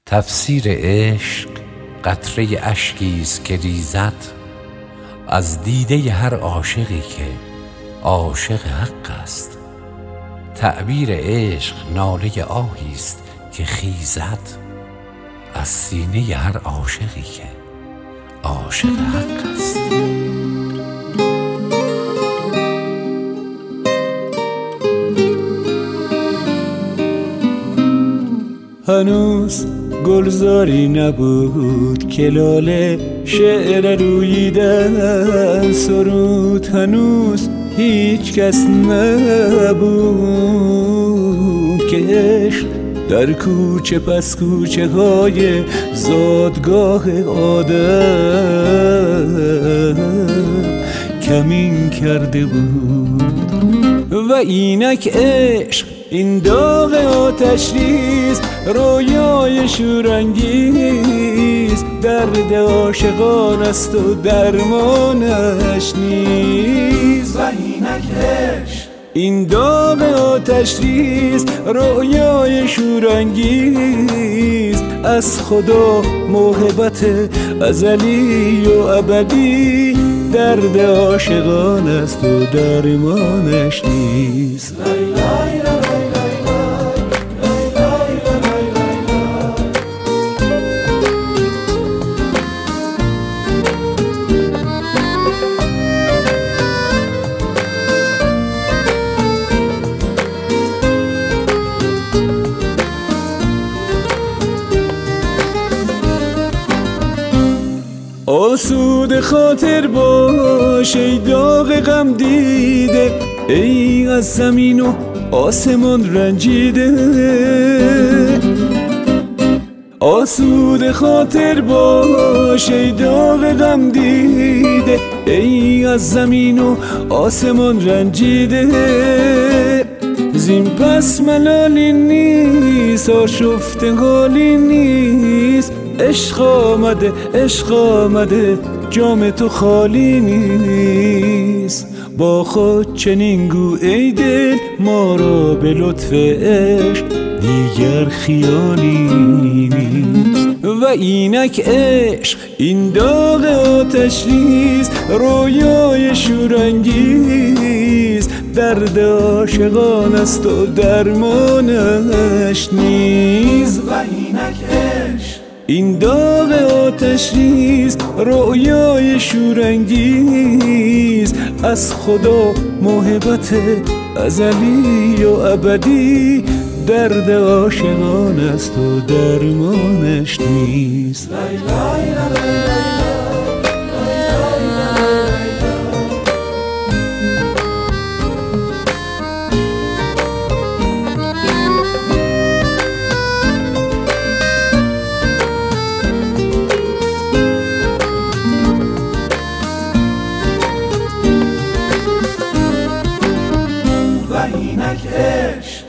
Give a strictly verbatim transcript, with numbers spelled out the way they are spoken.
تفسیر عشق قطره اشکیست که ریزد از دیده هر عاشقی که عاشق حق است. تعبیر عشق ناله آهیست که خیزد از سینه هر عاشقی که عاشق حق است. هنوز گلزاری نبود که لاله شعر روییدن سرود، هنوز هیچ کس نبود که عشق در کوچه پس کوچه های زادگاه آدم کمین کرده بود. و اینک عشق این داغ آتش ریز، رویای شورانگیز، درد عاشقان است و درمانش نیست. و اینک عشق این داغ آتش ریز، رویای شورانگیز، از خدا محبت ازلی و ابدی، درد عاشقان است و درمانش نیست. آسود خاطر باش ای داغ غم دیده، ای از زمین و آسمان رنجیده. آسود خاطر باش ای داغ غم دیده، ای از زمین و آسمان رنجیده. زین پس ملالی نیست، آشفته حالی نیست، عشق آمده عشق آمده جام تو خالی نیست. با خود چنین گو ای دل ما را به لطف عشق دیگر خیالی نیست. و اینک عشق این داغ آتش ریز، رویای شورانگیز، درد عاشقان است و درمانش نیست. و اینک عشق این داغ آتش ریز، رویای شورانگیز، از خدا محبت ازلی و ابدی، درد عاشقان است و درمانش نیست. و اینک عشق